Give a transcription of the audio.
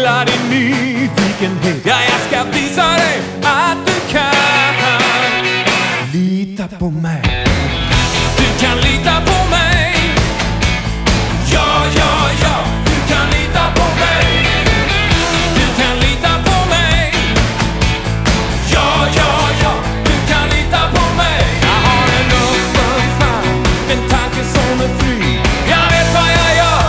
speglar din nyfikenhet. Ja, jag ska visa dig att du kan lita på mig.